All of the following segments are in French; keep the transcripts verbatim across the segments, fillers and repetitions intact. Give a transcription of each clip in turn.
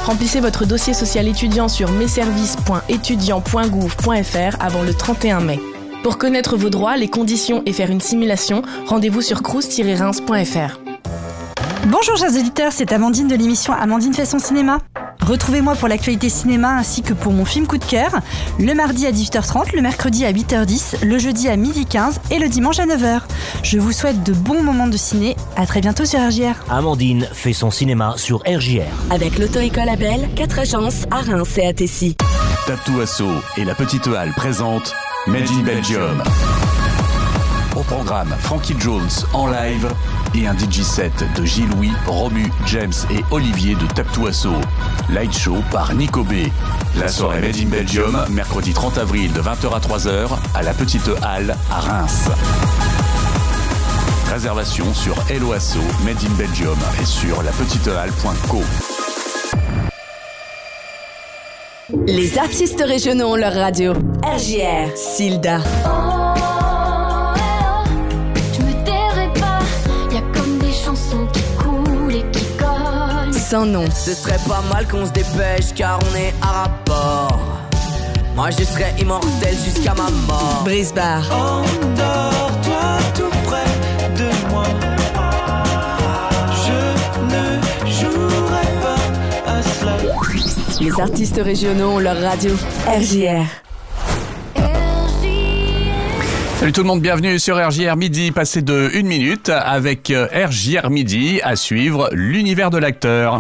Remplissez votre dossier social étudiant sur messervices point étudiants point gouv point fr avant le trente et un mai. Pour connaître vos droits, les conditions et faire une simulation, rendez-vous sur crous tiret reims point fr. Bonjour chers auditeurs, c'est Amandine de l'émission Amandine fait son cinéma. Retrouvez-moi pour l'actualité cinéma ainsi que pour mon film coup de cœur, le mardi à dix-huit heures trente, le mercredi à huit heures dix, le jeudi à midi quinze et le dimanche à neuf heures. Je vous souhaite de bons moments de ciné, à très bientôt sur R J R. Amandine fait son cinéma sur R J R. Avec l'auto-école Abel, quatre agences à Reims et à Tessy. Taptou Asso et la Petite Halle présentent Made in Belgium. Au programme, Frankie Jones en live et un D J set de Gilles-Louis, Romu, James et Olivier de Taptou Asso. Light show par Nico B. La soirée Made in Belgium, mercredi trente avril de vingt heures à trois heures à la Petite Halle à Reims. Réservation sur Hello Asso, Made in Belgium et sur la petite halle point co. Les artistes régionaux ont leur radio. R J R, Silda. Sans nom. Ce serait pas mal qu'on se dépêche car on est à rapport. Moi je serais immortel jusqu'à ma mort. Brisbard. Endors-toi tout près de moi. Je ne jouerai pas à cela. Les artistes régionaux ont leur radio. R J R. Salut tout le monde, bienvenue sur R J R Midi, passé de une minute avec R J R Midi à suivre l'univers de l'acteur.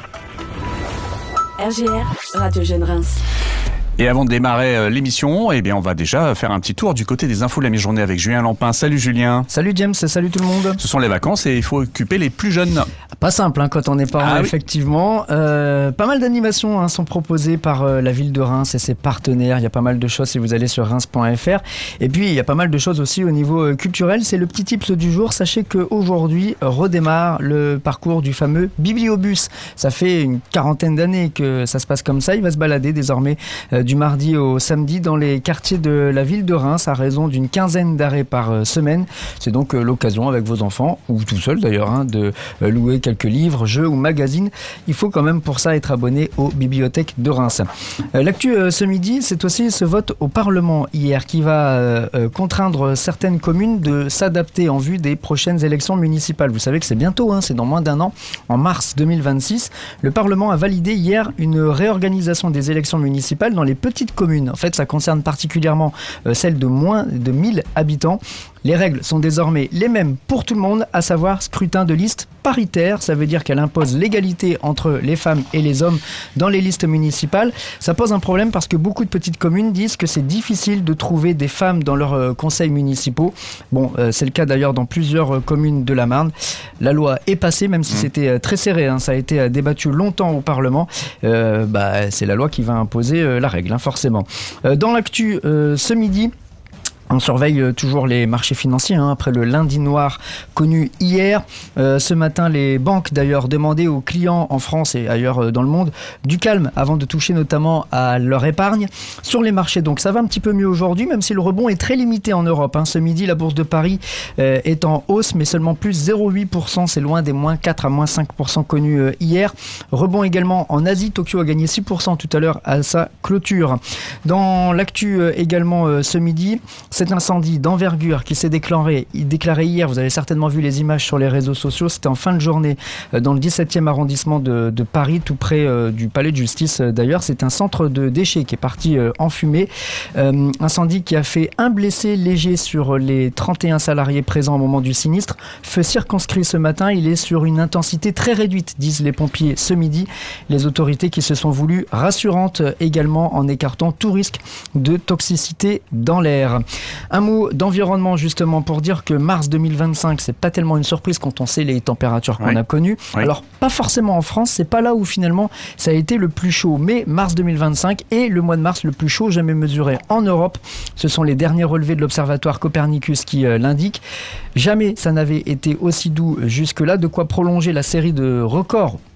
R J R, Radio Jeune Reims. Et avant de démarrer euh, l'émission, eh bien, on va déjà faire un petit tour du côté des infos de la mi-journée avec Julien Lampin. Salut Julien. Salut James, salut tout le monde. Ce sont les vacances et il faut occuper les plus jeunes. Pas simple hein, quand on est parent, ah, effectivement. Oui. Euh, pas mal d'animations hein, sont proposées par euh, la ville de Reims et ses partenaires. Il y a pas mal de choses si vous allez sur reims point fr. Et puis il y a pas mal de choses aussi au niveau euh, culturel. C'est le petit tips du jour. Sachez qu'aujourd'hui redémarre le parcours du fameux Bibliobus. Ça fait une quarantaine d'années que ça se passe comme ça. Il va se balader désormais euh, du mardi au samedi dans les quartiers de la ville de Reims à raison d'une quinzaine d'arrêts par semaine. C'est donc l'occasion avec vos enfants, ou tout seul d'ailleurs, hein, de louer quelques livres, jeux ou magazines. Il faut quand même pour ça être abonné aux bibliothèques de Reims. L'actu ce midi, c'est aussi ce vote au Parlement hier qui va contraindre certaines communes de s'adapter en vue des prochaines élections municipales. Vous savez que c'est bientôt, hein, c'est dans moins d'un an, en mars deux mille vingt-six. Le Parlement a validé hier une réorganisation des élections municipales dans les petites communes. En fait, ça concerne particulièrement euh, celles de moins de mille habitants. Les règles sont désormais les mêmes pour tout le monde, à savoir scrutin de liste paritaire. Ça veut dire qu'elle impose l'égalité entre les femmes et les hommes dans les listes municipales. Ça pose un problème parce que beaucoup de petites communes disent que c'est difficile de trouver des femmes dans leurs euh, conseils municipaux. Bon, euh, c'est le cas d'ailleurs dans plusieurs euh, communes de la Marne. La loi est passée, même si mmh. c'était euh, très serré. Hein, ça a été euh, débattu longtemps au Parlement. Euh, bah, c'est la loi qui va imposer euh, la règle, hein, forcément. Euh, dans l'actu, euh, ce midi, on surveille toujours les marchés financiers hein, après le lundi noir connu hier. Euh, ce matin, les banques d'ailleurs demandaient aux clients en France et ailleurs dans le monde du calme avant de toucher notamment à leur épargne. Sur les marchés, donc ça va un petit peu mieux aujourd'hui, même si le rebond est très limité en Europe. Hein. Ce midi, la bourse de Paris euh, est en hausse, mais seulement plus zéro virgule huit pour cent. C'est loin des moins quatre à moins cinq pour cent connus euh, hier. Rebond également en Asie. Tokyo a gagné six pour cent tout à l'heure à sa clôture. Dans l'actu euh, également euh, ce midi, cet incendie d'envergure qui s'est déclaré, déclaré hier, vous avez certainement vu les images sur les réseaux sociaux, c'était en fin de journée dans le dix-septième arrondissement de, de Paris, tout près euh, du palais de justice euh, d'ailleurs. C'est un centre de déchets qui est parti euh, en fumée. Euh, incendie qui a fait un blessé léger sur les trente et un salariés présents au moment du sinistre. Feu circonscrit ce matin, il est sur une intensité très réduite, disent les pompiers ce midi. Les autorités qui se sont voulues rassurantes également en écartant tout risque de toxicité dans l'air. Un mot d'environnement justement pour dire que mars deux mille vingt-cinq, c'est pas tellement une surprise quand on sait les températures qu'on oui. a connues. Oui. Alors pas forcément en France, c'est pas là où finalement ça a été le plus chaud, mais mars deux mille vingt-cinq est le mois de mars le plus chaud jamais mesuré en Europe. Ce sont les derniers relevés de l'observatoire Copernicus qui euh, l'indiquent. Jamais ça n'avait été aussi doux jusque-là, de quoi prolonger la série de records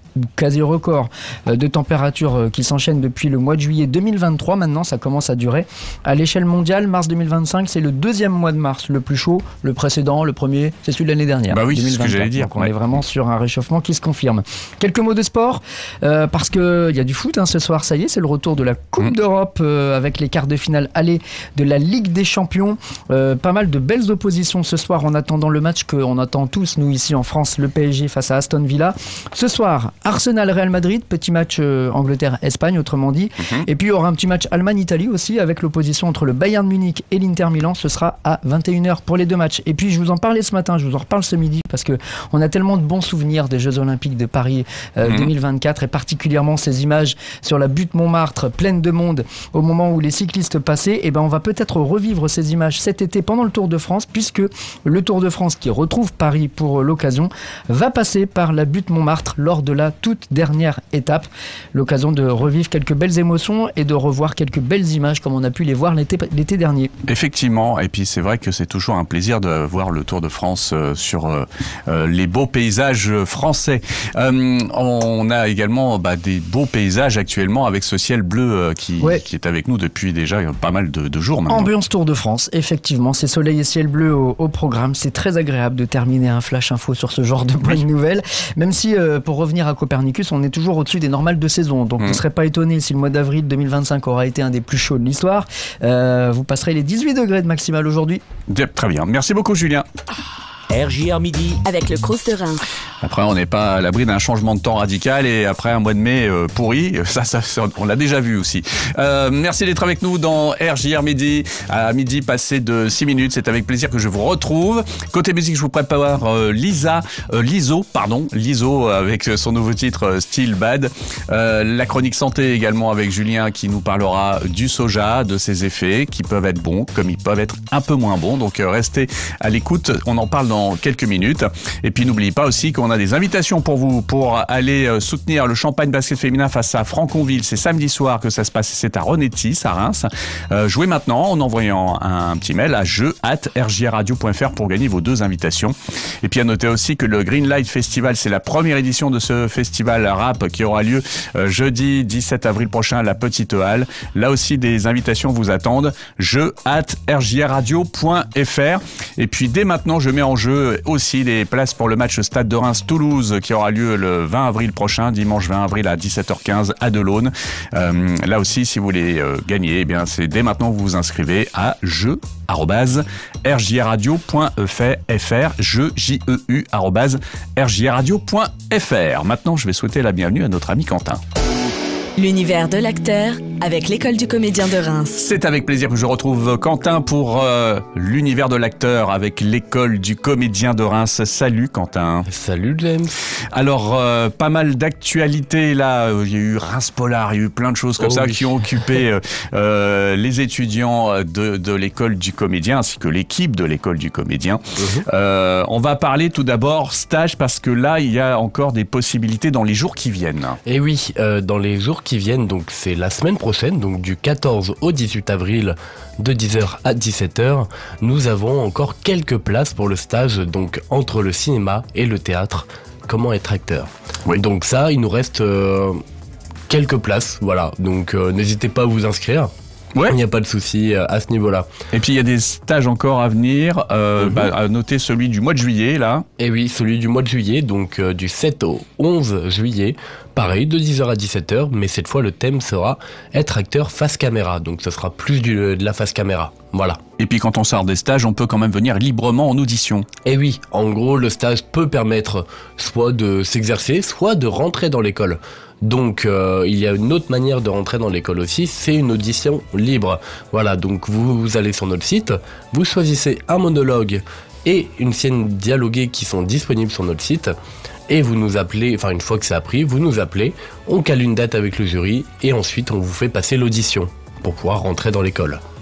quasi record de température qui s'enchaîne depuis le mois de juillet deux mille vingt-trois. Maintenant, ça commence à durer. À l'échelle mondiale, mars deux mille vingt-cinq, c'est le deuxième mois de mars le plus chaud. Le précédent, le premier, c'est celui de l'année dernière. Bah oui, c'est ce que j'allais dire. Donc on ouais. est vraiment sur un réchauffement qui se confirme. Quelques mots de sport, euh, parce qu'il y a du foot hein, ce soir, ça y est, c'est le retour de la Coupe mmh. d'Europe euh, avec les quarts de finale aller de la Ligue des Champions. Euh, pas mal de belles oppositions ce soir en attendant le match qu'on attend tous, nous ici en France, le P S G face à Aston Villa. Ce soir, Arsenal-Real Madrid, petit match euh, Angleterre-Espagne autrement dit. Mmh. Et puis il y aura un petit match Allemagne-Italie aussi avec l'opposition entre le Bayern Munich et l'Inter Milan. Ce sera à vingt et une heures pour les deux matchs. Et puis je vous en parlais ce matin, je vous en reparle ce midi parce qu'on a tellement de bons souvenirs des Jeux Olympiques de Paris euh, mmh. deux mille vingt-quatre et particulièrement ces images sur la butte Montmartre pleine de monde au moment où les cyclistes passaient. Et ben on va peut-être revivre ces images cet été pendant le Tour de France puisque le Tour de France qui retrouve Paris pour l'occasion va passer par la butte Montmartre lors de la toute dernière étape. L'occasion de revivre quelques belles émotions et de revoir quelques belles images comme on a pu les voir l'été, l'été dernier. Effectivement, et puis c'est vrai que c'est toujours un plaisir de voir le Tour de France euh, sur euh, euh, les beaux paysages français. Euh, on a également bah, des beaux paysages actuellement avec ce ciel bleu euh, qui, ouais. qui est avec nous depuis déjà pas mal de, de jours maintenant. Ambiance Tour de France, effectivement, c'est soleil et ciel bleu au, au programme. C'est très agréable de terminer un flash info sur ce genre de bonnes oui. nouvelles, même si euh, pour revenir à Copernicus, on est toujours au-dessus des normales de saison. Donc mmh. vous ne serez pas étonné si le mois d'avril deux mille vingt-cinq aura été un des plus chauds de l'histoire. Euh, vous passerez les dix-huit degrés de maximal aujourd'hui. Très bien, merci beaucoup Julien. R J R midi avec le Crous de Reims. Après, on n'est pas à l'abri d'un changement de temps radical et après un mois de mai euh, pourri, ça, ça, ça, on l'a déjà vu aussi. Euh, merci d'être avec nous dans R J R Midi. À midi passé de six minutes, c'est avec plaisir que je vous retrouve. Côté musique, je vous prépare euh, Lisa, euh, Liso, pardon, Liso avec son nouveau titre euh, Still Bad. Euh, la chronique santé également avec Julien qui nous parlera du soja, de ses effets qui peuvent être bons comme ils peuvent être un peu moins bons. Donc euh, restez à l'écoute, on en parle dans quelques minutes. Et puis n'oubliez pas aussi qu'on a des invitations pour vous pour aller soutenir le Champagne basket féminin face à Franconville. C'est samedi soir que ça se passe, c'est à Renetis, à Reims. Euh, jouez maintenant en envoyant un petit mail à jeu arobase r j r radio point f r pour gagner vos deux invitations. Et puis à noter aussi que le Greenlight Festival, c'est la première édition de ce festival rap qui aura lieu euh, jeudi dix-sept avril prochain à la Petite Halle. Là aussi, des invitations vous attendent. jeu arobase r j r radio point f r. Et puis dès maintenant, je mets en jeu aussi les places pour le match Stade de Reims-Toulouse qui aura lieu le vingt avril prochain, dimanche vingt avril à dix-sept heures quinze à Delaune. Euh, là aussi, si vous voulez euh, gagner, eh bien, c'est dès maintenant que vous vous inscrivez à jeu arobase r j r radio point f r, jeu j e u arobase r j r radio point f r. Maintenant, je vais souhaiter la bienvenue à notre ami Quentin. L'univers de l'acteur avec l'école du comédien de Reims. C'est avec plaisir que je retrouve Quentin pour euh, l'univers de l'acteur avec l'école du comédien de Reims. Salut Quentin. Salut James. Alors, euh, pas mal d'actualités là. Il y a eu Reims Polar, il y a eu plein de choses comme oh ça oui. qui ont occupé euh, euh, les étudiants de, de l'école du comédien ainsi que l'équipe de l'école du comédien. Uh-huh. Euh, on va parler tout d'abord stage parce que là, il y a encore des possibilités dans les jours qui viennent. Et oui, euh, dans les jours qui viennent, donc c'est la semaine prochaine, donc du quatorze au dix-huit avril, de dix heures à dix-sept heures, nous avons encore quelques places pour le stage donc entre le cinéma et le théâtre. Comment être acteur. Oui. Donc ça, il nous reste euh, quelques places, voilà. Donc euh, n'hésitez pas à vous inscrire. Ouais. Il n'y a pas de souci à ce niveau-là. Et puis il y a des stages encore à venir, euh, mm-hmm. bah, à noter celui du mois de juillet là. Et oui, celui du mois de juillet, donc euh, du sept au onze juillet, pareil, de dix heures à dix-sept heures, mais cette fois le thème sera être acteur face caméra, donc ce sera plus du, de la face caméra, voilà. Et puis quand on sort des stages, on peut quand même venir librement en audition. Et oui, en gros le stage peut permettre soit de s'exercer, soit de rentrer dans l'école. Donc euh, il y a une autre manière de rentrer dans l'école aussi, c'est une audition libre. Voilà, donc vous, vous allez sur notre site, vous choisissez un monologue et une scène dialoguée qui sont disponibles sur notre site et vous nous appelez, enfin une fois que c'est appris, vous nous appelez, on cale une date avec le jury et ensuite on vous fait passer l'audition pour pouvoir rentrer dans l'école.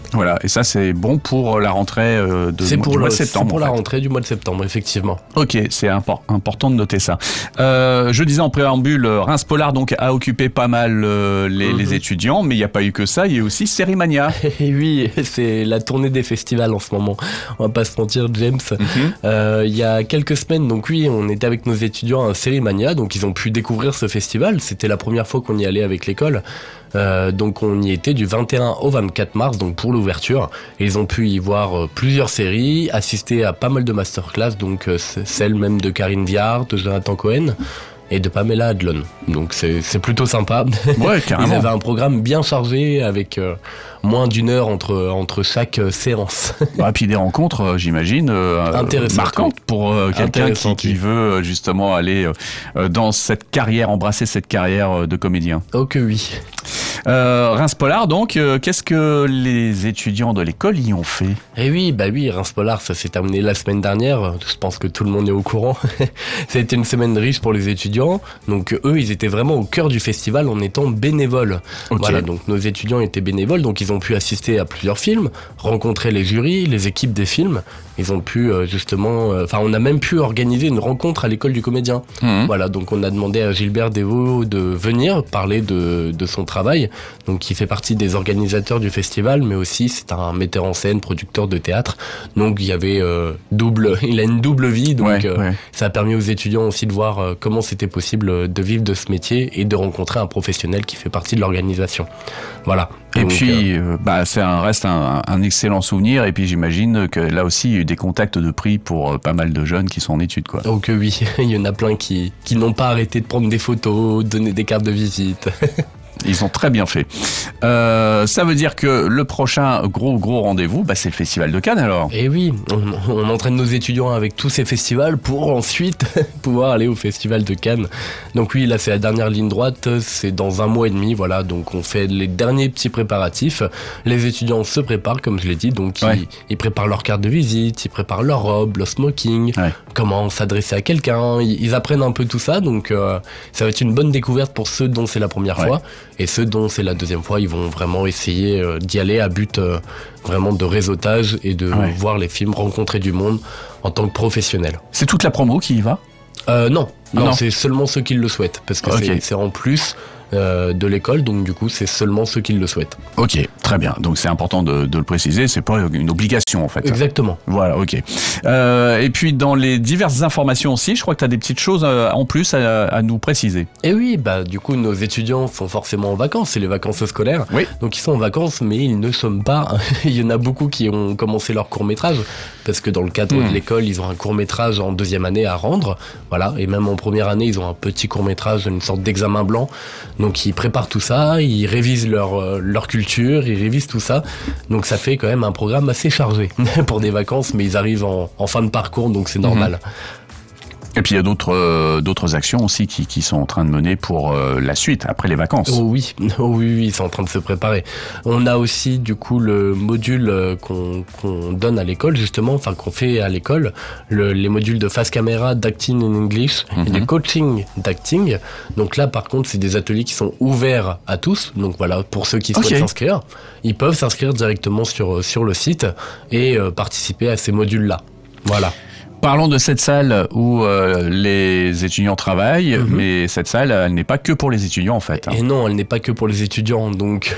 Voilà, et ça c'est bon pour la rentrée euh, de, c'est du pour mois le, de septembre. C'est pour en la fait. rentrée du mois de septembre, effectivement. Ok, c'est impor- important de noter ça. Euh, je disais en préambule, Reims Polar donc a occupé pas mal euh, les, mm-hmm. les étudiants, mais il n'y a pas eu que ça, il y a aussi Sérimania. Et oui, c'est la tournée des festivals en ce moment. On va pas se mentir, James. Mm-hmm. Euh, il y a quelques semaines, donc oui, on était avec nos étudiants à Sérimania, donc ils ont pu découvrir ce festival. C'était la première fois qu'on y allait avec l'école. Euh, donc on y était du vingt et un au vingt-quatre mars, donc pour l'ouverture, et ils ont pu y voir euh, plusieurs séries, assister à pas mal de masterclass, donc euh, celle même de Karine Viard, de Jonathan Cohen et de Pamela Adlon. Donc c'est, c'est plutôt sympa. Ouais, carrément. Ils avaient un programme bien chargé avec euh, moins d'une heure entre, entre chaque euh, séance. Et puis des rencontres, euh, j'imagine, euh, marquantes oui. pour euh, quelqu'un qui, qui veut euh, justement aller euh, dans cette carrière, embrasser cette carrière de comédien. Oh que oui. Euh, Reims Polar, donc, euh, qu'est-ce que les étudiants de l'école y ont fait ? Eh oui, bah oui, Reims Polar, ça s'est terminé la semaine dernière. Je pense que tout le monde est au courant. Ça a été une semaine riche pour les étudiants. Donc eux, ils étaient vraiment au cœur du festival en étant bénévoles. Okay. Voilà, donc nos étudiants étaient bénévoles, donc ils ont pu assister à plusieurs films, rencontrer les jurys, les équipes des films. Ils ont pu euh, justement, enfin, euh, on a même pu organiser une rencontre à l'école du comédien. Mmh. Voilà, donc on a demandé à Gilbert Devaux de venir parler de, de son travail. Donc il fait partie des organisateurs du festival, mais aussi c'est un metteur en scène, producteur de théâtre. Donc il y avait euh, double, il a une double vie, donc ouais, euh, ouais. ça a permis aux étudiants aussi de voir euh, comment c'était possible de vivre de ce métier et de rencontrer un professionnel qui fait partie de l'organisation. Voilà. Et donc, puis, euh, bah, ça un, reste un, un excellent souvenir. Et puis, j'imagine que là aussi, il y a eu des contacts de prix pour euh, pas mal de jeunes qui sont en études, quoi. Donc oui, il y en a plein qui, qui n'ont pas arrêté de prendre des photos, donner des cartes de visite. Ils ont très bien fait. Euh, ça veut dire que le prochain gros gros rendez-vous, bah, c'est le Festival de Cannes alors. Et oui, on, on entraîne nos étudiants avec tous ces festivals pour ensuite pouvoir aller au Festival de Cannes. Donc oui, là c'est la dernière ligne droite, c'est dans un mois et demi, voilà. Donc on fait les derniers petits préparatifs. Les étudiants se préparent, comme je l'ai dit, donc ouais. ils, ils préparent leur carte de visite, ils préparent leur robe, leur smoking, ouais. comment s'adresser à quelqu'un. Ils, ils apprennent un peu tout ça, donc euh, ça va être une bonne découverte pour ceux dont c'est la première ouais. fois. Et ceux dont c'est la deuxième fois, ils vont vraiment essayer euh, d'y aller à but euh, vraiment de réseautage et de ouais. voir les films, rencontrer du monde en tant que professionnel. C'est toute la promo qui y va ? euh, Non, ah non, non, c'est seulement ceux qui le souhaitent, parce que okay. c'est, c'est en plus euh, de l'école, donc du coup c'est seulement ceux qui le souhaitent. Ok, très bien, donc c'est important de, de le préciser, c'est pas une obligation en fait. Exactement. Voilà, ok. Euh, et puis dans les diverses informations aussi, je crois que tu as des petites choses en plus à, à nous préciser. Et oui, bah du coup nos étudiants sont forcément en vacances, c'est les vacances scolaires, oui. donc ils sont en vacances, mais ils ne sont pas, il y en a beaucoup qui ont commencé leur court-métrage, parce que dans le cadre mmh. de l'école, ils ont un court-métrage en deuxième année à rendre, voilà, et même en première année, ils ont un petit court-métrage, une sorte d'examen blanc. Donc ils préparent tout ça, ils révisent leur, euh, leur culture, ils révisent tout ça. Donc ça fait quand même un programme assez chargé pour des vacances, mais ils arrivent en, en fin de parcours, donc c'est normal. Mmh. Et puis il y a d'autres euh, d'autres actions aussi qui, qui sont en train de mener pour euh, la suite, après les vacances. Oh oui, oh oui, oui, ils sont en train de se préparer. On a aussi du coup le module euh, qu'on, qu'on donne à l'école justement, enfin qu'on fait à l'école, le, les modules de face caméra, d'acting in English mm-hmm. et de coaching d'acting. Donc là par contre c'est des ateliers qui sont ouverts à tous. Donc voilà, pour ceux qui souhaitent okay. s'inscrire, ils peuvent s'inscrire directement sur, sur le site et euh, participer à ces modules-là. Voilà. Parlons de cette salle où euh, les étudiants travaillent, mm-hmm. mais cette salle, elle n'est pas que pour les étudiants en fait. Hein. Et non, elle n'est pas que pour les étudiants, donc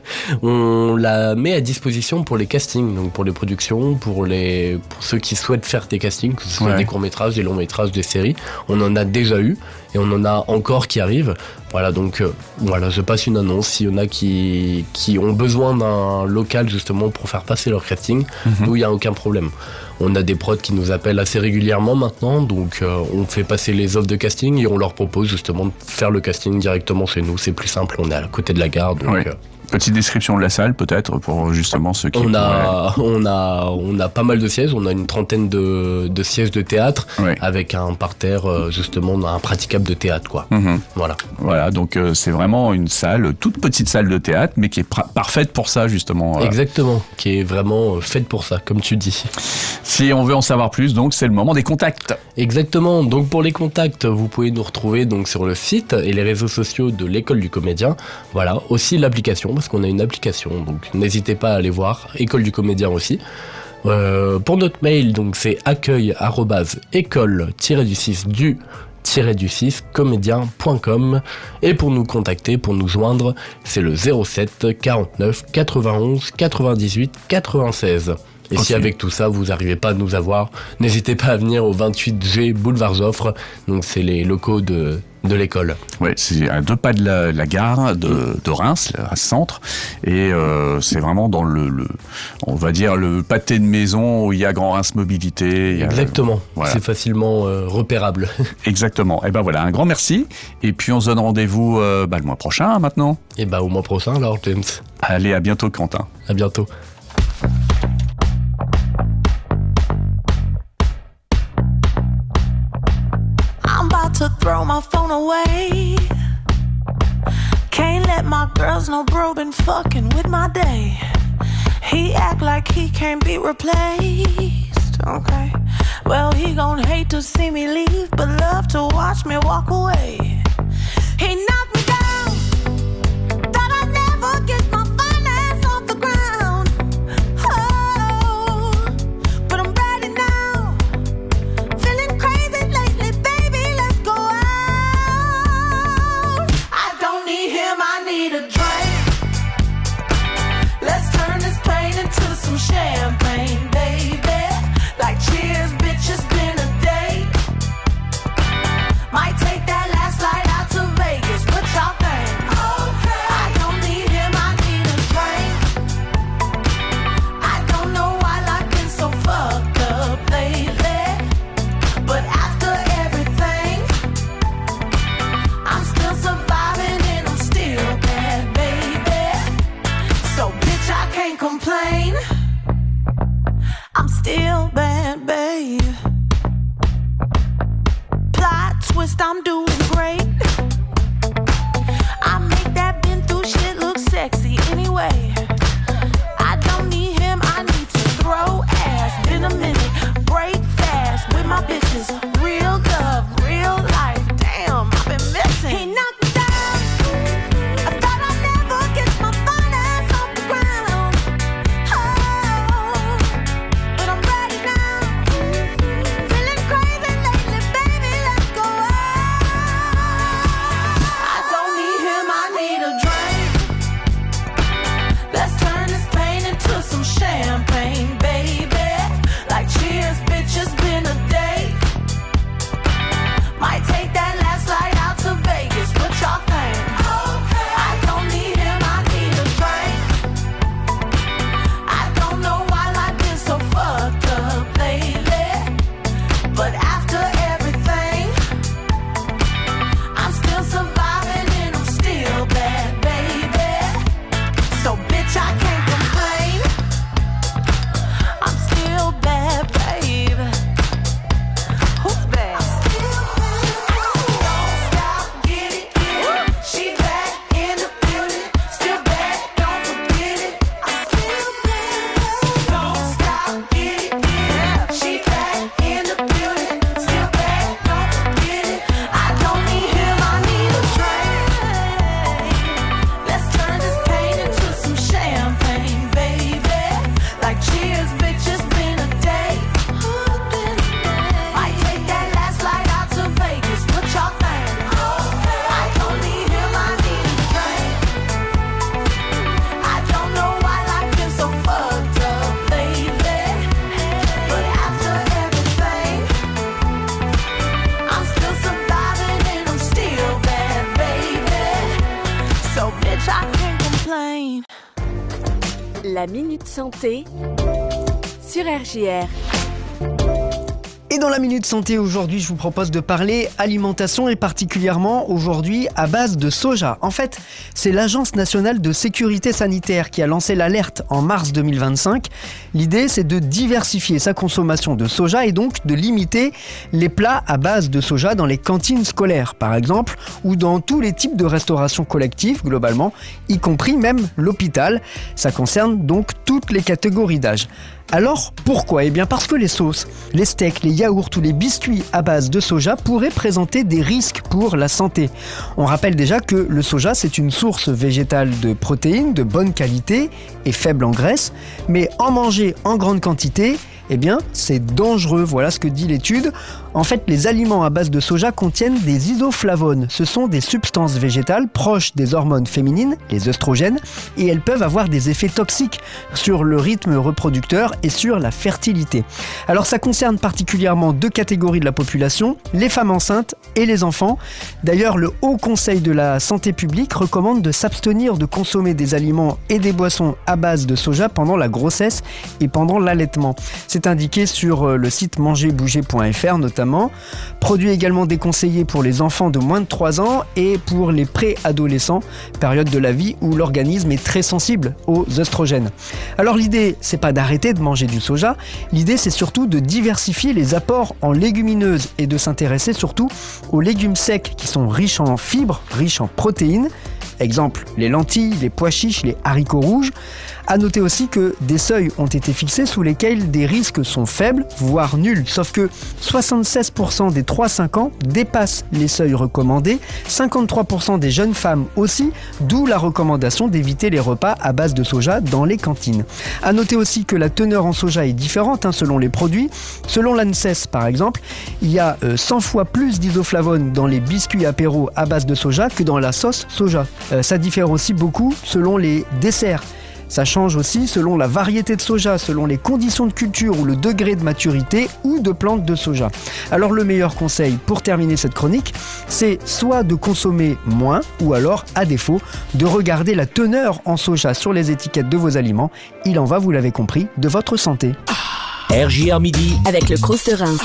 on la met à disposition pour les castings, donc pour les productions, pour les pour ceux qui souhaitent faire des castings, que ce soit ouais. des courts-métrages, des longs-métrages, des séries. On en a déjà eu et on en a encore qui arrivent. Voilà, donc euh, voilà, je passe une annonce. S'il y en a qui, qui ont besoin d'un local justement pour faire passer leur casting, mm-hmm. nous, il n'y a aucun problème. On a des prods qui nous appellent assez régulièrement maintenant, donc euh, on fait passer les offres de casting et on leur propose justement de faire le casting directement chez nous. C'est plus simple, on est à côté de la gare, donc... Oui. Euh, Petite description de la salle peut-être pour justement ceux qui... On a, on a, on a pas mal de sièges, on a une trentaine de, de sièges de théâtre oui. avec un parterre justement, un praticable de théâtre quoi. Mm-hmm. Voilà. Voilà, donc euh, c'est vraiment une salle, toute petite salle de théâtre mais qui est pra- parfaite pour ça justement. Voilà. Exactement, qui est vraiment faite pour ça comme tu dis. Si on veut en savoir plus, donc c'est le moment des contacts. Exactement, donc pour les contacts, vous pouvez nous retrouver donc sur le site et les réseaux sociaux de l'école du comédien. Voilà, aussi l'application. parce qu'on a une application, donc n'hésitez pas à aller voir, École du Comédien aussi. Euh, pour notre mail, donc c'est accueil arobase école du six du du six comédien point com, et pour nous contacter, pour nous joindre, c'est le zéro sept quarante-neuf quatre-vingt-onze quatre-vingt-dix-huit quatre-vingt-seize. Et okay. Si avec tout ça vous n'arrivez pas à nous avoir, n'hésitez pas à venir au vingt-huit G boulevard Joffre, donc c'est les locaux de de l'école. Ouais, c'est à deux pas de la, la gare de, de Reims, à Centre, et euh, c'est vraiment dans le, le, on va dire le pâté de maison où il y a Grand Reims Mobilité. Il y a, Exactement. Euh, voilà. C'est facilement euh, repérable. Exactement. Et ben voilà, un grand merci. Et puis on se donne rendez-vous euh, bah, le mois prochain maintenant. Et bah au mois prochain alors, James. Allez, à bientôt, Quentin. À bientôt. To throw my phone away. Can't let my girls know bro been fucking with my day. He act like he can't be replaced. Okay, well he gon' hate to see me leave, but love to watch me walk away. He knocked me down, thought I'd never get my finance off the ground. Oh, but I'm ready now. Feeling crazy lately, baby. Need a drink. Let's turn this pain into some champagne, baby. Like cheers, bitch, it's been a day. Might take that last flight out to Vegas. What y'all think? Okay. I don't need him, I need a drink. I don't know why life been so fucked up lately, but after everything, I'm still surviving and I'm still bad, baby. So bitch, I can't complain. I'm still bad, babe. Plot twist, I'm doing great. I make that been through shit look sexy anyway. I don't need him, I need to throw ass. Been a minute, break fast with my bitches. Real love, real life. Damn, I've been missing. He knocked me down. I thought I'd never get my finance off the ground. Oh, but I'm ready now. Feeling crazy lately, baby, let's go out. I don't need him, I need a drink. Let's turn this pain into some champagne, baby. Like cheers, bitch, it's been a day. Might take that last flight out to Vegas. What y'all think? Okay. I don't need him, I need a drink. I don't know why life been so fucked up lately, but after everything, I'm still surviving and I'm still bad, baby. So bitch, I can't complain. I'm still bad, baby. Who's bad? La Minute Santé sur R J R. Et dans la Minute Santé aujourd'hui, je vous propose de parler alimentation et particulièrement aujourd'hui à base de soja. En fait, c'est l'Agence nationale de sécurité sanitaire qui a lancé l'alerte en mars deux mille vingt-cinq. L'idée, c'est de diversifier sa consommation de soja et donc de limiter les plats à base de soja dans les cantines scolaires, par exemple, ou dans tous les types de restauration collective, globalement, y compris même l'hôpital. Ça concerne donc toutes les catégories d'âge. Alors, pourquoi ? Eh bien parce que les sauces, les steaks, les yaourts ou les biscuits à base de soja pourraient présenter des risques pour la santé. On rappelle déjà que le soja, c'est une source végétale de protéines de bonne qualité et faible en graisse, mais en manger en grande quantité, eh bien, c'est dangereux, voilà ce que dit l'étude. En fait, les aliments à base de soja contiennent des isoflavones. Ce sont des substances végétales proches des hormones féminines, les œstrogènes, et elles peuvent avoir des effets toxiques sur le rythme reproducteur et sur la fertilité. Alors ça concerne particulièrement deux catégories de la population, les femmes enceintes et les enfants. D'ailleurs, le Haut Conseil de la santé publique recommande de s'abstenir de consommer des aliments et des boissons à base de soja pendant la grossesse et pendant l'allaitement. C'est indiqué sur le site manger bouger point f r notamment. Produit également déconseillé pour les enfants de moins de trois ans et pour les pré-adolescents, période de la vie où l'organisme est très sensible aux œstrogènes. Alors l'idée, c'est pas d'arrêter de manger du soja, l'idée c'est surtout de diversifier les apports en légumineuses et de s'intéresser surtout aux légumes secs qui sont riches en fibres, riches en protéines. Exemple, les lentilles, les pois chiches, les haricots rouges. À noter aussi que des seuils ont été fixés sous lesquels des risques sont faibles, voire nuls. Sauf que soixante-seize pour cent des trois à cinq ans dépassent les seuils recommandés, cinquante-trois pour cent des jeunes femmes aussi, d'où la recommandation d'éviter les repas à base de soja dans les cantines. À noter aussi que la teneur en soja est différente hein, selon les produits. Selon l'ANSES par exemple, il y a euh, cent fois plus d'isoflavones dans les biscuits apéros à base de soja que dans la sauce soja. Euh, ça diffère aussi beaucoup selon les desserts. Ça change aussi selon la variété de soja, selon les conditions de culture ou le degré de maturité ou de plante de soja. Alors le meilleur conseil pour terminer cette chronique, c'est soit de consommer moins ou alors, à défaut, de regarder la teneur en soja sur les étiquettes de vos aliments. Il en va, vous l'avez compris, de votre santé. R J R Midi avec le Crous de Reims.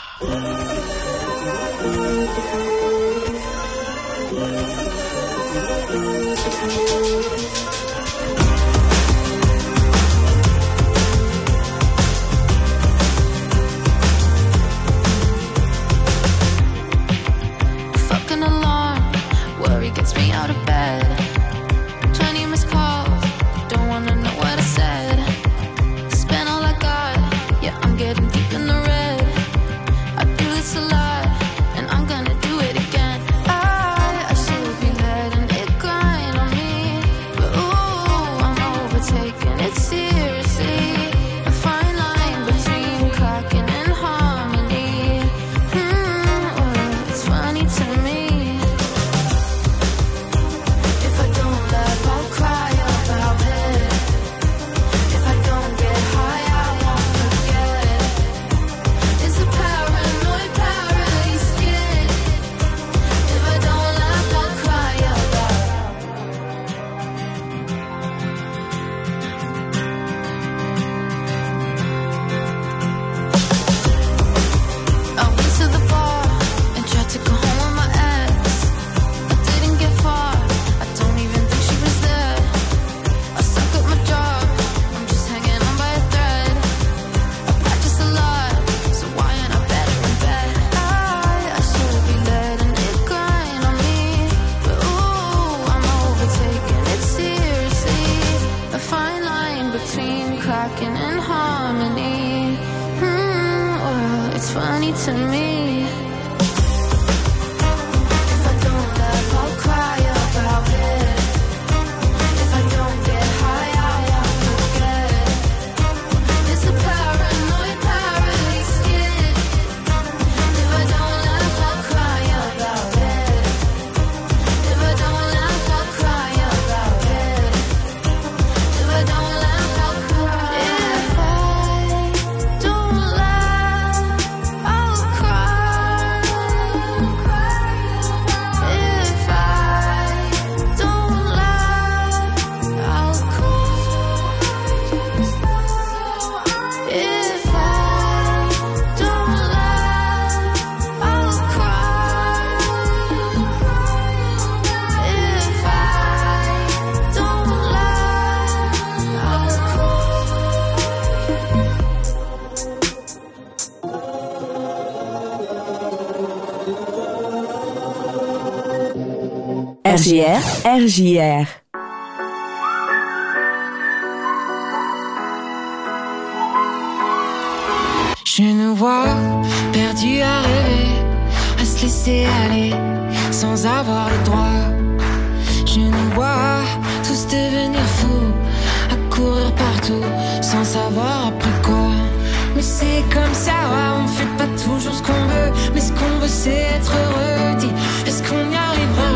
Gets me out of bed. twenty missed calls, don't wanna know what I said. Spent all I got, yeah, I'm getting deep in the red. I do this a lot, and I'm gonna do it again. I, I should be letting it grind on me, but ooh, I'm overtaking it seriously. A fine line between cracking and harmony. Hmm, well, it's funny to me. To me, if I don't laugh, I'll cry about it. If I don't get high, I won't forget. It's a paranoid parody skin. If I don't laugh, I'll cry about it. If I don't laugh, I'll cry about it. If I don't laugh, I'll cry. If I don't laugh, I'll cry. If I don't laugh, I'll cry. If I don't laugh, I'll cry. If I don't laugh, I'll R J R, R J R. Je nous vois perdus à rêver, à se laisser aller sans avoir le droit. Je nous vois tous devenir fous, à courir partout sans savoir après quoi. Mais c'est comme ça, on fait pas toujours ce qu'on veut, mais ce qu'on veut c'est être heureux. Dis, est-ce qu'on y arrivera?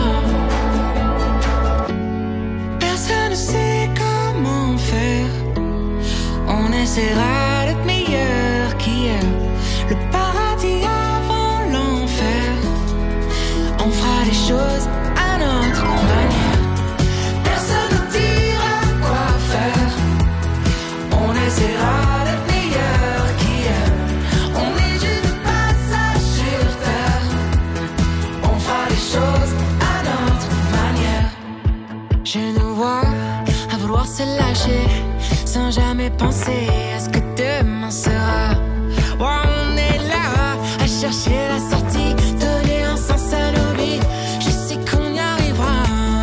Personne ne sait comment faire. On essaiera d'être meilleur qu'hier, le paradis avant l'enfer. On fera les choses à notre manière. Personne ne dira quoi faire. On essaiera d'être meilleur qu'hier. On est juste de passage sur terre. On fera les choses à notre manière. Je nous vois à vouloir se lâcher sans jamais penser à ce que demain sera. Ouais, on est là à chercher la sortie, donner un sens à nos vies. Je sais qu'on y arrivera.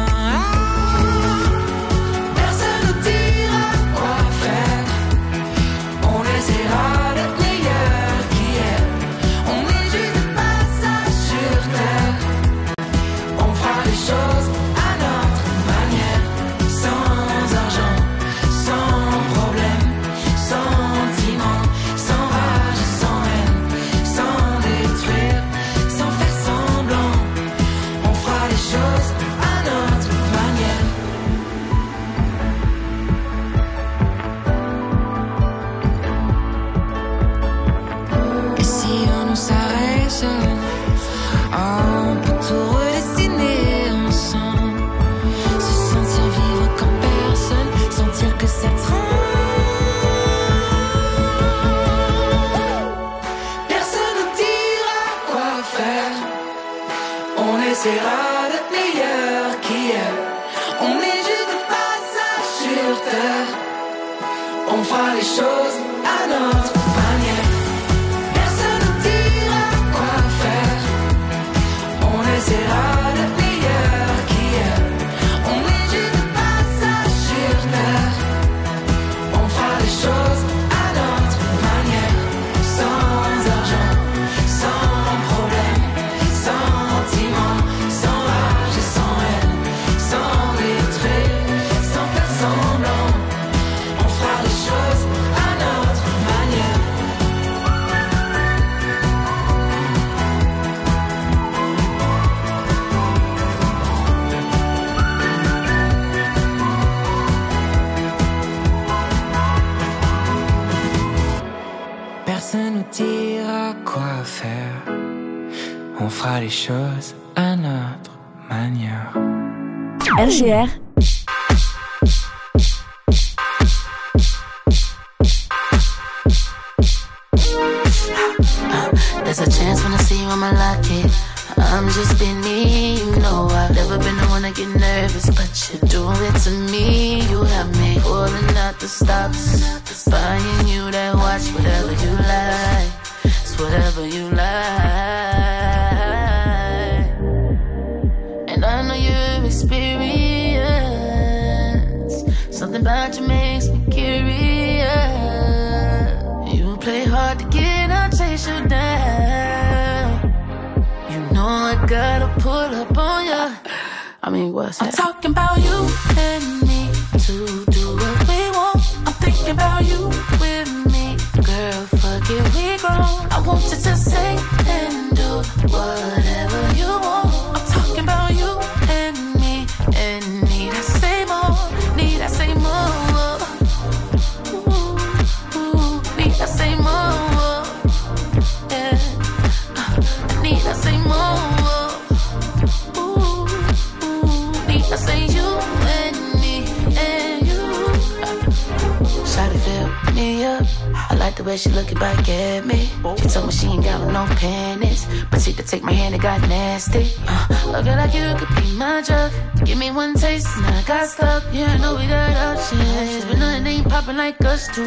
Personne ne dira quoi faire. On essaiera d'être meilleur qu'hier. On est juste de passage sur terre. On fera les choses à notre manière, sans argent, sans problème, sentiment, sans rage et sans haine, sans détruire, sans faire semblant. On fera les choses à notre manière. Et si on nous s'arrête, oh, on peut tout redessiner ensemble. Se sentir vivre comme personne, sentir que ça tremble. Personne ne dira quoi faire. On essaiera d'être meilleur qu'hier. On est juste de passage sur terre. On fera les choses à notre manière. Personne ne dira quoi faire. On essaiera d'être meilleur qu'hier. On est juste de passage sur terre. On fera les choses à notre manière, sans argent, sans problème, sentiment, sans rage et sans haine, sans détruire, sans faire semblant. On fera les choses à notre manière. Personne nous dira quoi faire. On fera les choses à notre manière. R G R. There's a chance when I see you, I'ma lock it. I'm just being me, you know I've never been the one to get nervous, but you do it to me. You have me pulling out the stops, buying you that watch, whatever you like, it's whatever you like. And I know your experience, something about you makes me curious. You play hard to get, I'll chase you down. You know I gotta pull up on ya. I mean, what's that? I'm talking about you and me to do what we want. I'm thinking about you with me, girl. Fuck it, we grown. I want you to say and do whatever you want. I'm talking about you and me, and need I say more? Need I say more? Ooh, ooh, need I say more? Yeah. Need I say more? Ooh, ooh, need I say you and me and you? Shawty fill me up. I like the way she looking back at me. She told me she ain't got no panties, but she to take my hand, it got nasty. Uh, a girl like you could be my drug. Give me one taste and I got stuck. Yeah, I know we got options, but nothing ain't popping like us two.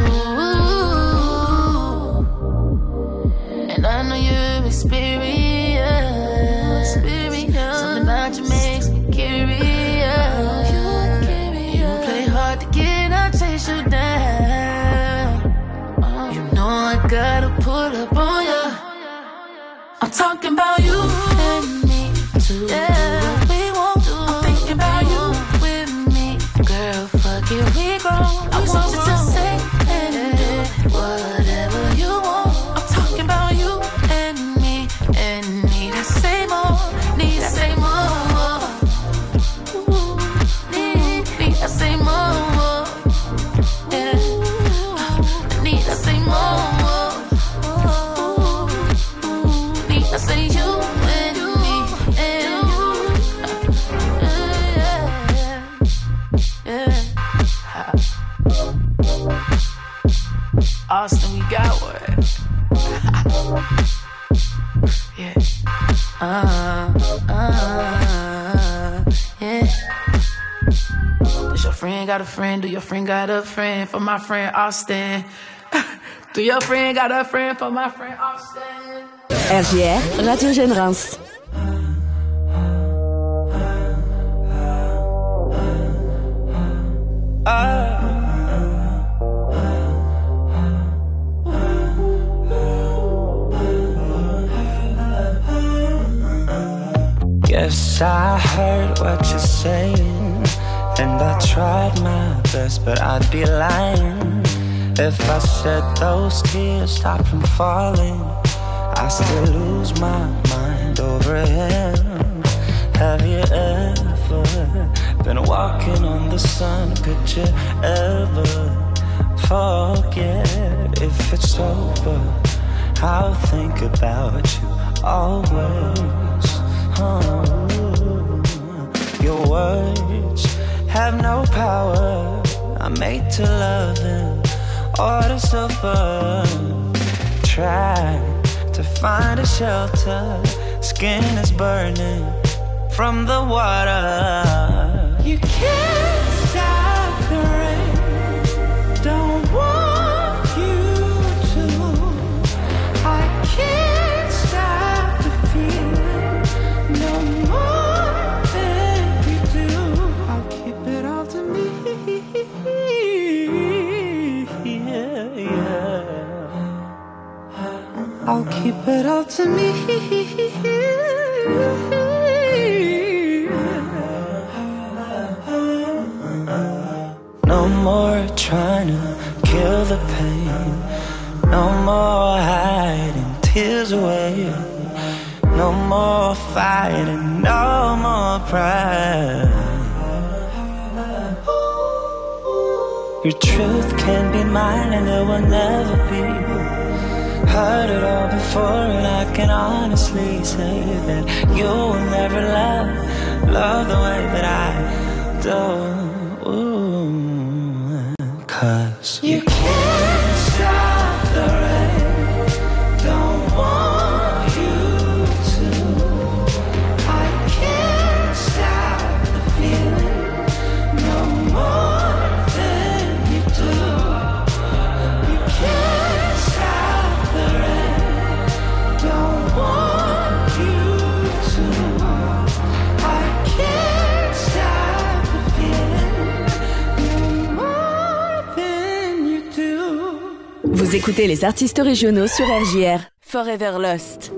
And I know you're experienced. Something about you makes me curious. You play hard to get, I'll chase you down. You know I gotta pull talking about you and me too. Yeah, we won't do. I'm thinking about you with me, girl. Fuck it, we grown. I want you to say and do whatever you want. I'm talking about you and me, and need to say more, need to say more. Ooh, need, need to say more. Yeah, need to say more. I say you and me and you. Yeah, yeah, yeah. Austin, we got one. Yeah. Uh, uh, yeah. Does your friend got a friend? Do your friend got a friend? For my friend Austin. Do your friend got a friend? For my friend Austin. R J R, Radio Jeune Reims. Guess I heard what you're saying, and I tried my best, but I'd be lying if I said those tears stopped from falling. I still lose my mind over him. Have you ever been walking on the sun? Could you ever forget if it's over? I'll think about you always. Oh, your words have no power. I'm made to love them or to suffer. Try to find a shelter, skin is burning from the water. You can't stop the rain, don't want you to. I can't stop the feeling no more than you do. I'll keep it all to me. Yeah, yeah. I'll keep it all to me. No more trying to kill the pain. No more hiding tears away. No more fighting, no more pride. Your truth can be mine and it will never be. Heard it all before and I can honestly say that you will never love, love the way that I do. Ooh, 'cause you can't stop the rain, don't want you to. I can't stop the feeling no more than you do. You can't stop the rain, don't want you to. I can't stop the feeling no more than you do. Vous écoutez les artistes régionaux sur R J R. Forever Lost.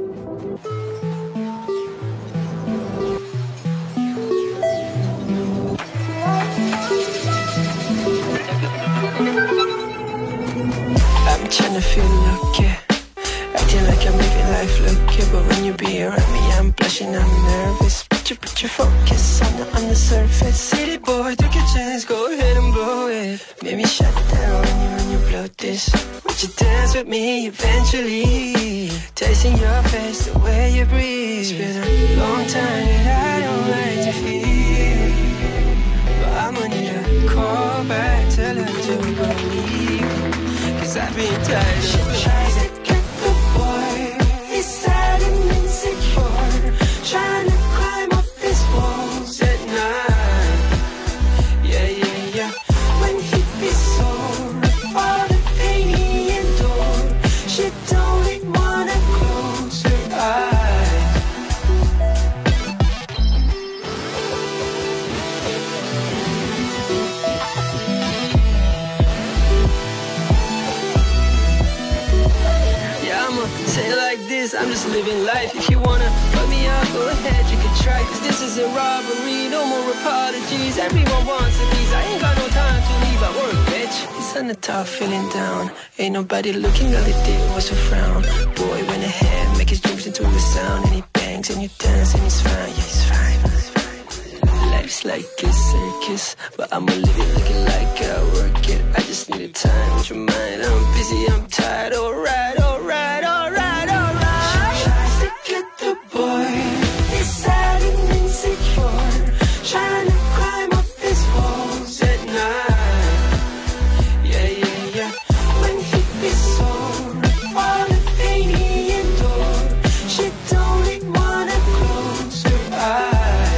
I'm tryna feel lucky, acting like I'm making life look good, but when you be around me, I'm blushing, I'm nervous. Put your, put your focus on the, on the surface. City boy, take a chance, go ahead and blow it. Maybe shut down when you, when you blow this. Would you dance with me eventually? Tasting your face, the way you breathe. It's been a long time that I don't like to feel, but I'ma need a call back, tell her to believe. Cause I've been tired. She tries to get the boy, he's sad and insecure, trying to climb up his walls at night. Yeah, yeah, yeah. When he be sore of all the pain he endured, she don't even wanna close her eyes. cause I'm just living life. If you wanna fuck me up, go ahead, you can try. Cause this is a robbery, no more apologies. Everyone wants a piece, I ain't got no time to leave at work, bitch. He's on the top, feeling down. Ain't nobody looking, all they did was a frown. Boy went ahead, make his dreams into a sound. And he bangs and you dance and he's fine, yeah, he's fine, he's fine. Life's like a circus, but I'ma live it looking like I work it. I just need a time with your mind. I'm busy, I'm tired. Alright, alright, alright, alright. She tries to get the boy. He's sad and insecure, trying to climb up his walls at night. Yeah, yeah, yeah. When he be sore, all the pain he endured, she don't even wanna close her eyes.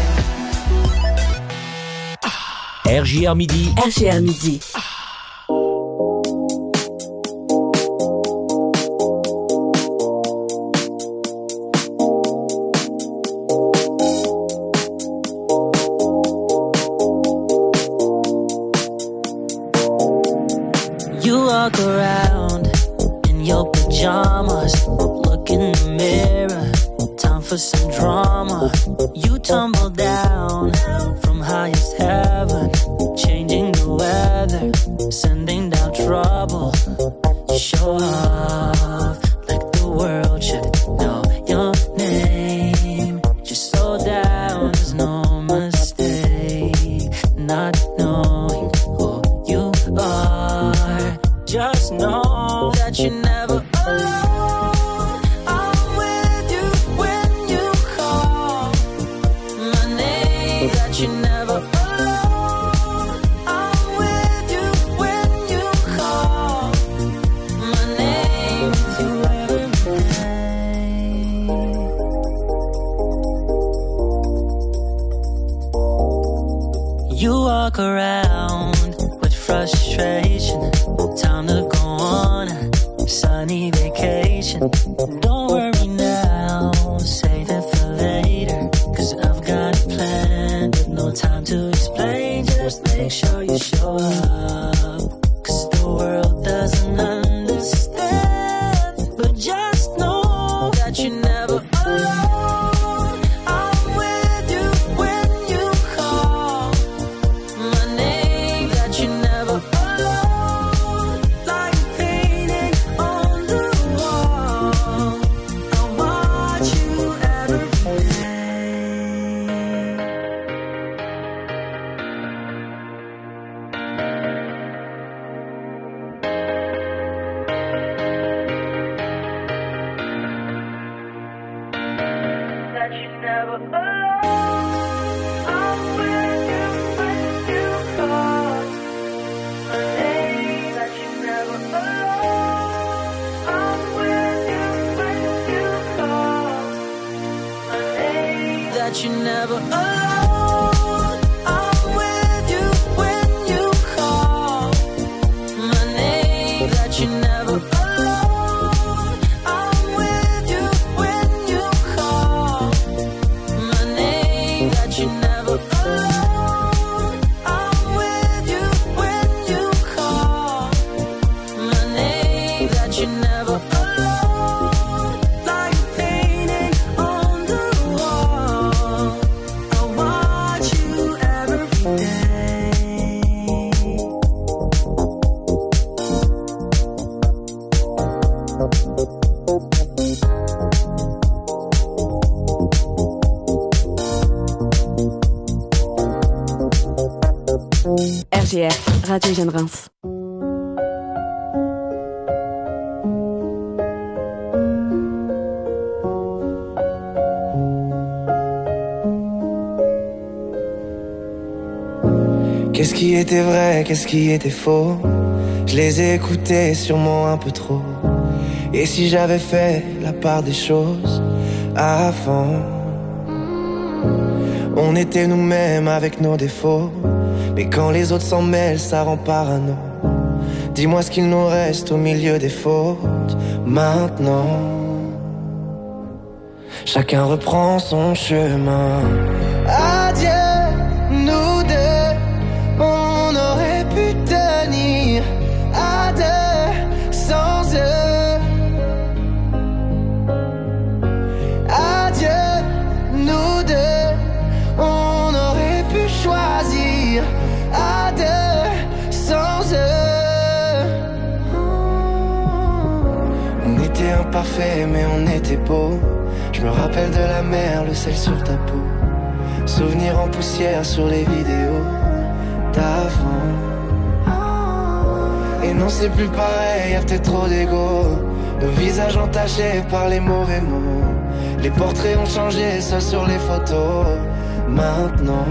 R J R Midi. R J R Midi. You walk around in your pajamas, look in the mirror, time for some drama. You tumble down from highest heaven, changing the weather, sending down trouble. You show off like the world should know your name. Just slow down, there's no mistake. Not knowing who you are, just know that you're never alone. I'm with you when you call my name, that you're never alone. I'm with you when you call my name, with you every night. You walk around with frustration, time to go on a sunny vacation. Don't worry now, save it for later, cause I've got a plan, but no time to explain. Just make sure you show up, cause the world doesn't understand. But just know that you're never alone. I'm with you when you call my name, that you're never alone. Like a painting on the wall, I watch you every that you're never alone. I'm with you when you call my name, that you're never alone. I'm with you when you call my name, that you're never alone. I'm with you when you call my name, that you're never alone. I'm with you when you call my name, that you're never alone. I'm with you when you call my name, that you're never alone. Like a painting on the wall, I watch you every day. R G R, Radio Jeanne Reims. Qu'est-ce qui était vrai, qu'est-ce qui était faux? Je les ai écoutés sûrement un peu trop. Et si j'avais fait la part des choses avant? On était nous-mêmes avec nos défauts, mais quand les autres s'en mêlent, ça rend parano. Dis-moi ce qu'il nous reste au milieu des fautes maintenant. Chacun reprend son chemin. Adieu, nous deux, on aurait pu tenir à deux sans eux. parfait mais on était beau. Je me rappelle de la mer, le sel sur ta peau. Souvenirs en poussière sur les vidéos d'avant. Et non c'est plus pareil, y'a peut-être trop d'ego. Nos visages entachés par les mauvais mots. Les portraits ont changé, ça sur les photos. Maintenant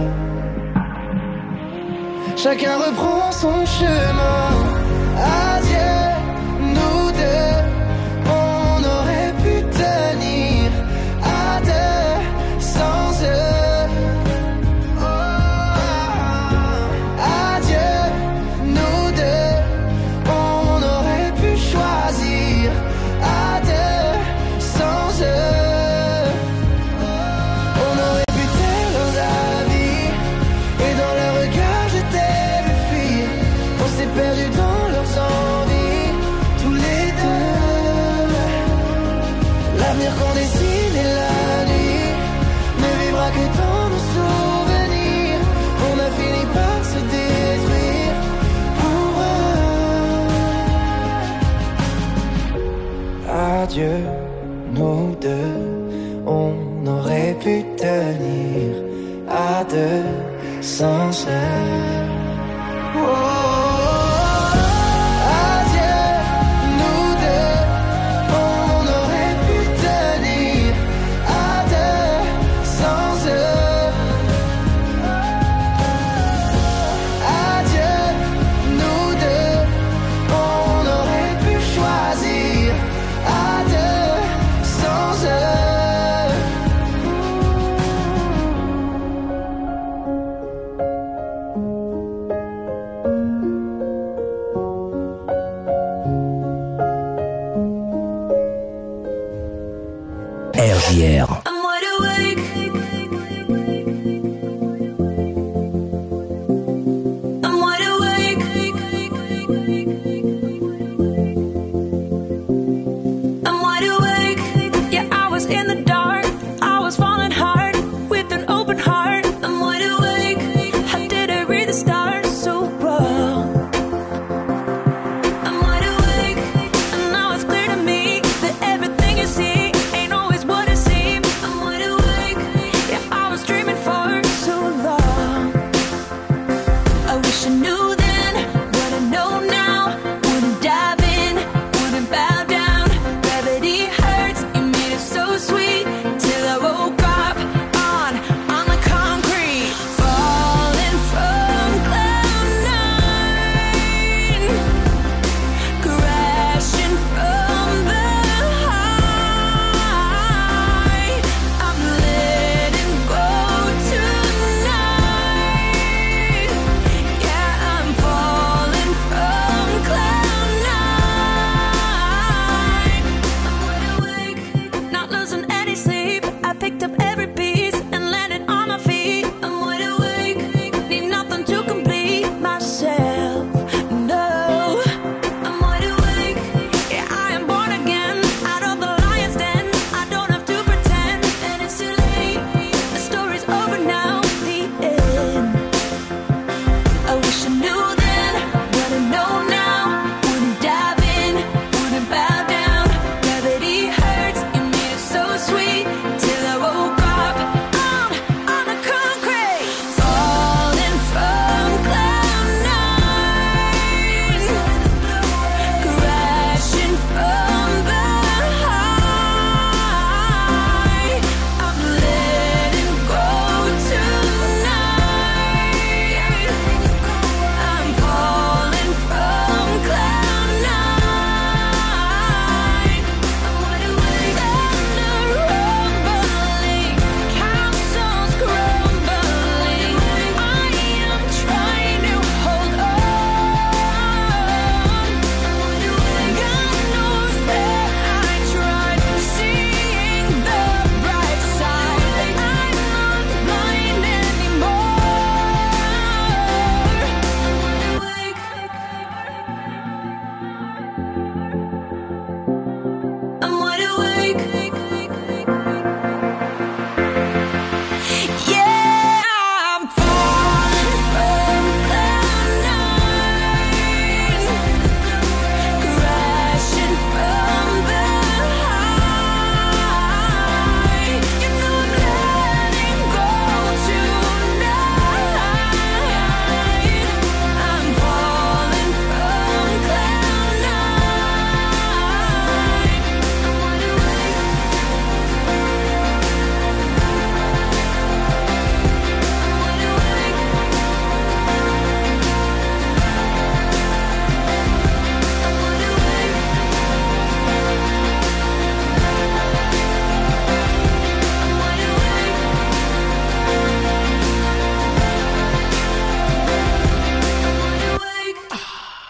chacun reprend son chemin. Adieu, nous deux. On aurait pu tenir à deux sans eux. Oh, adieu, nous deux. On aurait pu choisir à deux sans eux. On aurait pu taire leurs avis et dans leur regard je t'ai vu fuir. On s'est perdu dans leurs envies.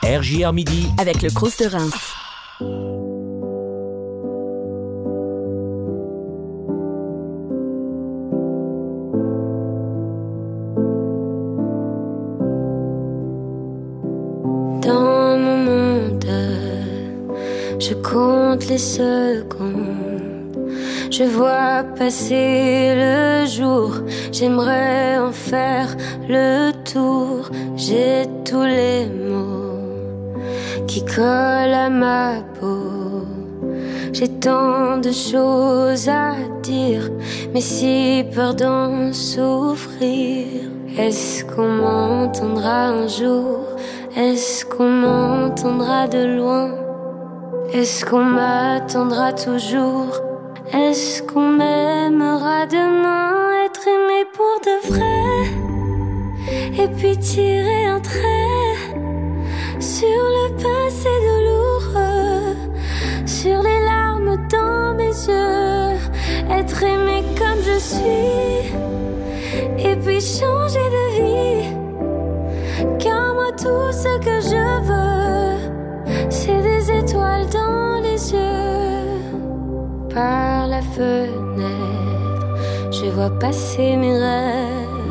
R J R Midi avec le Crous de Reims. Dans mon monde, je compte les secondes. Je vois passer le jour, j'aimerais en faire le tour. J'ai tous les mots qui collent à ma peau. J'ai tant de choses à dire, mais si peur d'en souffrir. Est-ce qu'on m'entendra un jour? Est-ce qu'on m'entendra de loin? Est-ce qu'on m'attendra toujours? Est-ce qu'on m'aimera demain? Être aimé pour de vrai, et puis tirer un trait sur le passé douloureux, sur les larmes dans mes yeux. Être aimé comme je suis, et puis changer de vie. Car moi tout ce que je veux, c'est des étoiles dans les yeux. Par la fenêtre, je vois passer mes rêves.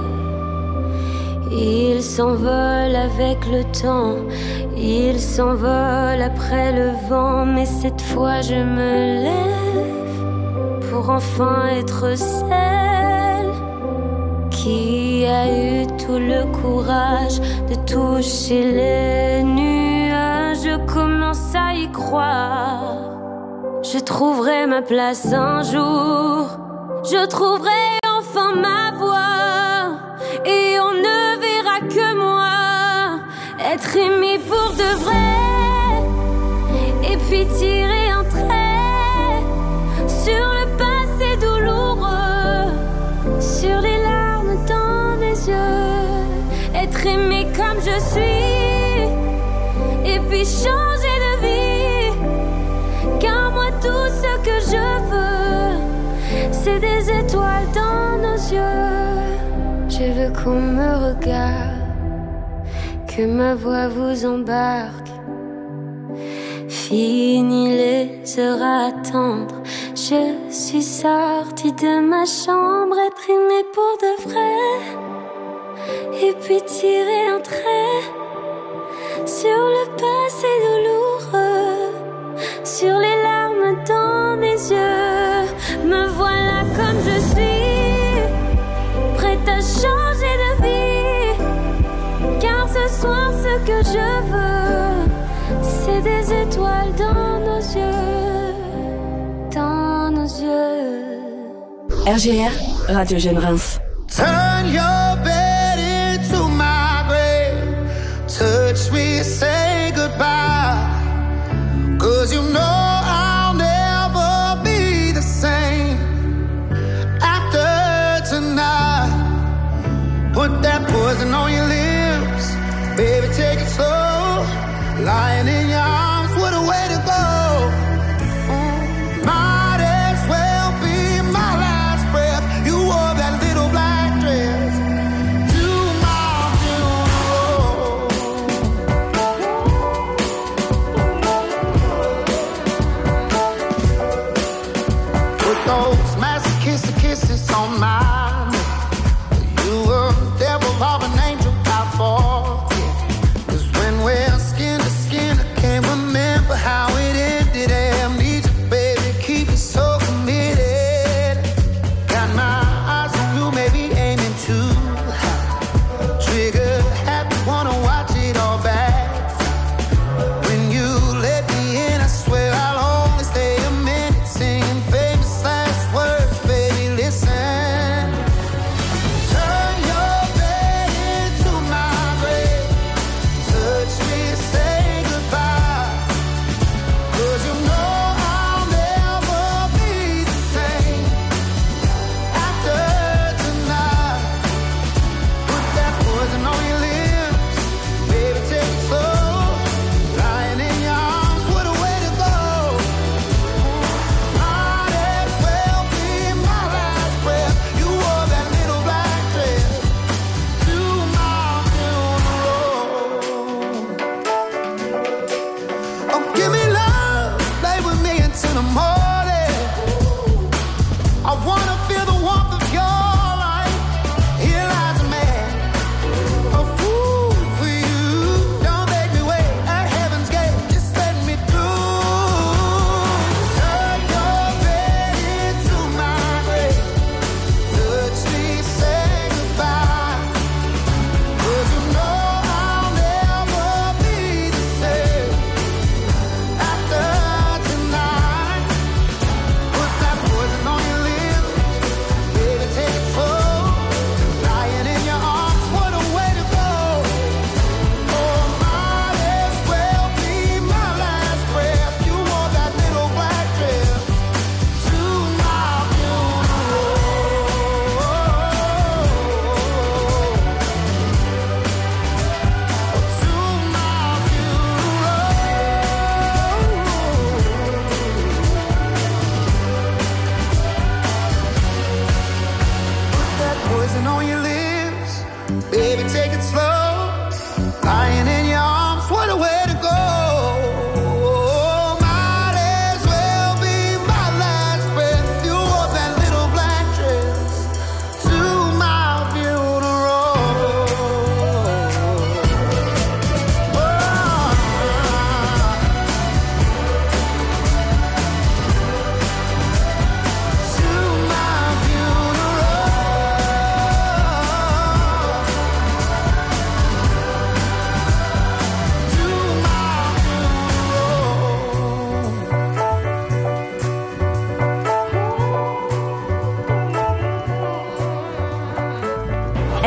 Ils s'envolent avec le temps, ils s'envolent après le vent. Mais cette fois je me lève pour enfin être celle qui a eu tout le courage de toucher les nuages. Je commence à y croire. Je trouverai ma place un jour. Je trouverai enfin ma voix. Et on ne verra que moi. Être aimé pour de vrai. Et puis tirer un trait sur le passé douloureux, sur les larmes dans mes yeux. Être aimé comme je suis, et puis changer de vie. Car moi tout ce que je veux, c'est des étoiles dans nos yeux. Je veux qu'on me regarde, que ma voix vous embarque. Fini les heures à attendre, je suis sortie de ma chambre. Être aimée pour de vrai, et puis tirer un trait sur le passé douloureux, sur les larmes dans mes yeux. Me voilà comme je suis, prête à changer de vie. Car ce soir ce que je veux, c'est des étoiles dans nos yeux, dans nos yeux. R G R, Radio Jeune Reims. Turn your bed into my grave. Touch me, say goodbye. Cause you know I'll never be the same after tonight. Put that poison on your lips, baby, take it slow. Lying in your arms, what a way to go. Mm. Might as well be my last breath. You wore that little black dress to my funeral. Put those masochistic kisses on mine. You were the devil of an angel out for. Cause when we're skin to skin, I can't remember.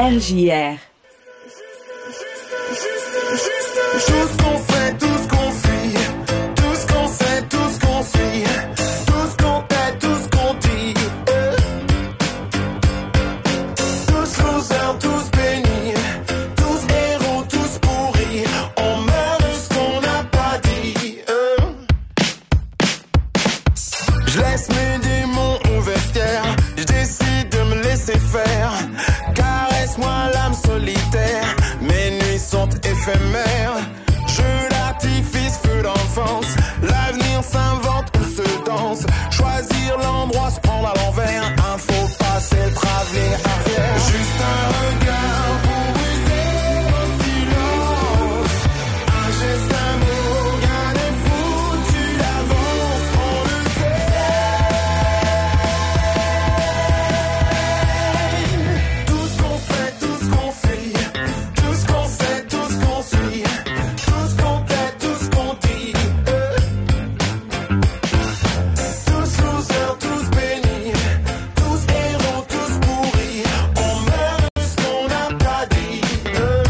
R J R. Tout ce qu'on fait, tout ce qu'on fuit, tout ce qu'on sait, tout ce qu'on suit, tout ce qu'on est, tout ce qu'on dit. euh. Tous losers, tous bénis, tous héros, tous pourris. On meurt de ce qu'on n'a pas dit. euh. Je laisse mes démons au vestiaire, je décide de me laisser faire. Caresse-moi l'âme solitaire, mes nuits sont éphémères. Jeu d'artifice, feu d'enfance, l'avenir s'invente ou se danse. Choisir l'endroit, se prendre à l'envers, un faux passé, le travelling arrière. Juste un regard pour briser mon silence, un geste, un mot, rien n'est foutu d'avance, on le sait. Tout ce qu'on fait, tout ce qu'on fuit, tout ce qu'on sait, tout ce qu'on suit, tout ce qu'on fait, tout ce qu'on dit. euh. Tous losers, tous bénis, tous héros, tous pourris. On meurt de ce qu'on n'a pas dit. euh.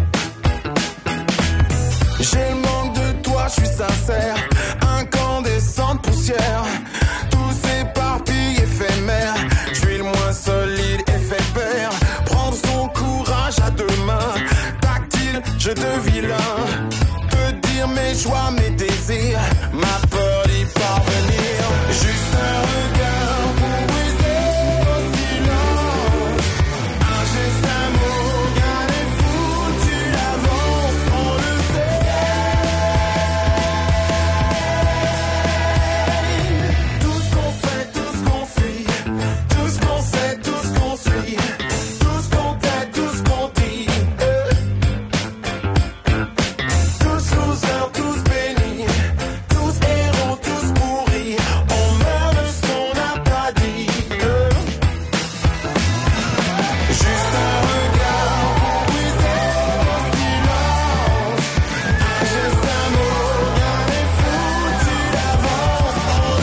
J'ai le manque de toi, je suis sincère. Incandescente poussière, tout s'éparpille éphémère. Je suis le moins solide, effet père. Prendre son courage à deux mains, tactile, je de vilain. Te dire mes joies, mes désirs, ma peur d'y parvenir. Juste un regard pour briser mon silence, un geste, un mot, rien n'est foutu d'avance, on le sait. Tout ce qu'on fait, tout ce qu'on fuit, tout ce qu'on sait, tout ce qu'on suit, tout ce qu'on fait, tout ce qu'on dit. euh. Tous losers, tous bénis, tous héros, tous pourris. On meurt de ce qu'on n'a pas dit. euh. Juste un regard pour briser mon silence, un geste, un mot, rien n'est foutu d'avance, on le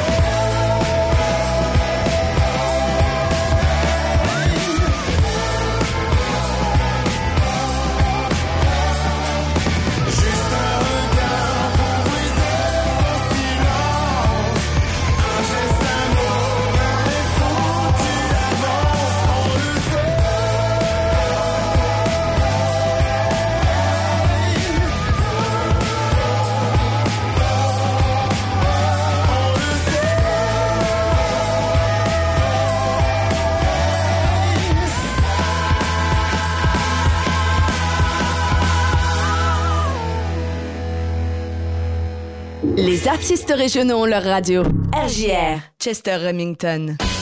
Juste un regard pour briser mon silence, un geste, un mot, rien n'est foutu d'avance, on le Les artistes régionaux ont leur radio. R J R. Chester Remington.